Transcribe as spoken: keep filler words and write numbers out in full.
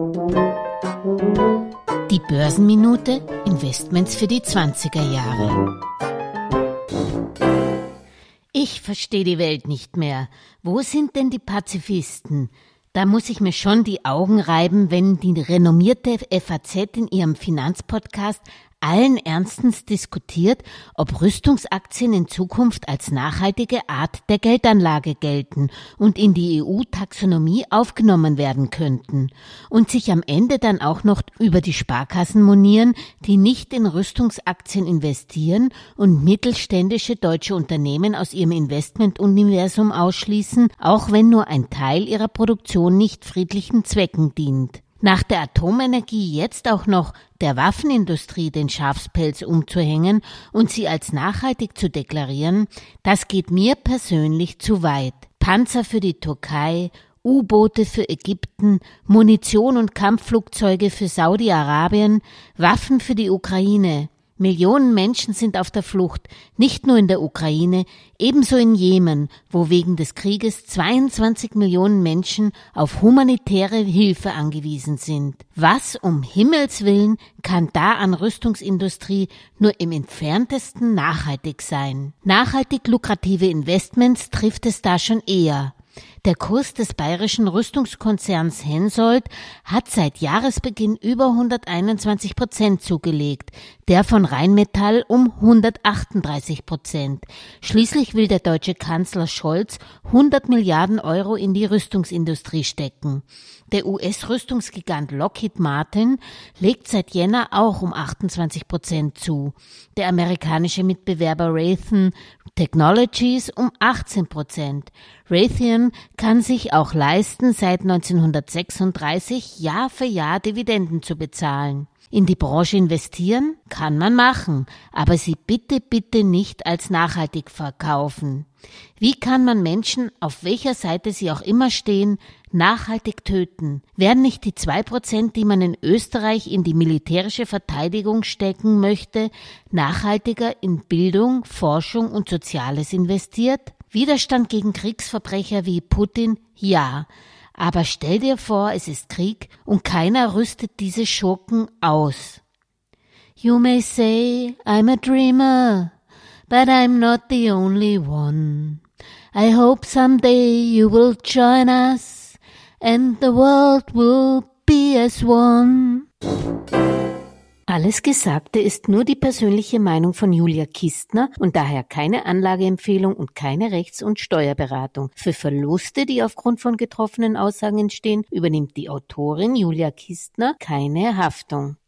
Die Börsenminute, Investments für die zwanziger Jahre. Ich verstehe die Welt nicht mehr. Wo sind denn die Pazifisten? Da muss ich mir schon die Augen reiben, wenn die renommierte F A Z in ihrem Finanzpodcast allen Ernstens diskutiert, ob Rüstungsaktien in Zukunft als nachhaltige Art der Geldanlage gelten und in die E U-Taxonomie aufgenommen werden könnten und sich am Ende dann auch noch über die Sparkassen monieren, die nicht in Rüstungsaktien investieren und mittelständische deutsche Unternehmen aus ihrem Investmentuniversum ausschließen, auch wenn nur ein Teil ihrer Produktion nicht friedlichen Zwecken dient. Nach der Atomenergie jetzt auch noch der Waffenindustrie den Schafspelz umzuhängen und sie als nachhaltig zu deklarieren, das geht mir persönlich zu weit. Panzer für die Türkei, U-Boote für Ägypten, Munition und Kampfflugzeuge für Saudi-Arabien, Waffen für die Ukraine. Millionen Menschen sind auf der Flucht, nicht nur in der Ukraine, ebenso in Jemen, wo wegen des Krieges zweiundzwanzig Millionen Menschen auf humanitäre Hilfe angewiesen sind. Was um Himmels Willen kann da an Rüstungsindustrie nur im entferntesten nachhaltig sein? Nachhaltig lukrative Investments trifft es da schon eher. Der Kurs des bayerischen Rüstungskonzerns Hensoldt hat seit Jahresbeginn über hunderteinundzwanzig Prozent zugelegt, der von Rheinmetall um hundertachtunddreißig Prozent. Schließlich will der deutsche Kanzler Scholz hundert Milliarden Euro in die Rüstungsindustrie stecken. Der U S-Rüstungsgigant Lockheed Martin legt seit Jänner auch um achtundzwanzig Prozent zu. Der amerikanische Mitbewerber Raytheon Technologies um achtzehn Prozent. Raytheon kann sich auch leisten, seit neunzehnhundertsechsunddreißig Jahr für Jahr Dividenden zu bezahlen. In die Branche investieren kann man machen, aber sie bitte, bitte nicht als nachhaltig verkaufen. Wie kann man Menschen, auf welcher Seite sie auch immer stehen, nachhaltig töten? Werden nicht die zwei Prozent, die man in Österreich in die militärische Verteidigung stecken möchte, nachhaltiger in Bildung, Forschung und Soziales investiert? Widerstand gegen Kriegsverbrecher wie Putin? Ja. Aber stell dir vor, es ist Krieg und keiner rüstet diese Schurken aus. You may say I'm a dreamer, but I'm not the only one. I hope someday you will join us and the world will be as one. Alles Gesagte ist nur die persönliche Meinung von Julia Kistner und daher keine Anlageempfehlung und keine Rechts- und Steuerberatung. Für Verluste, die aufgrund von getroffenen Aussagen entstehen, übernimmt die Autorin Julia Kistner keine Haftung.